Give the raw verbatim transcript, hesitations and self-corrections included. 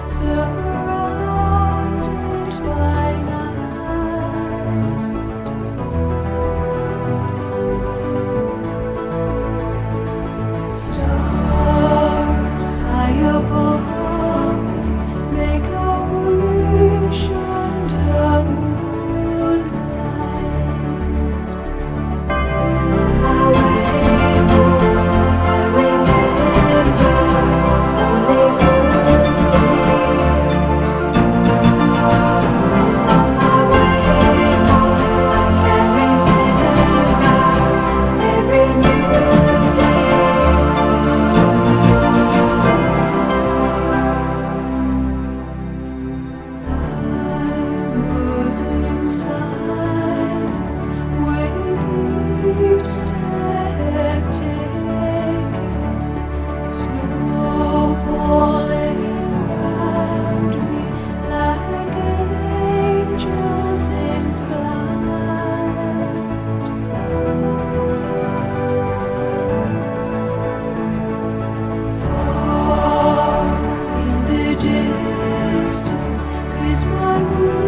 surrounded by night. Stars high above me make a wish under moonlight. On my way home, I remember only good days. On my way home, I can remember every new day. I'm moving silence with each step taken, snow falling round me like angels in flight. Far in the distance is my room.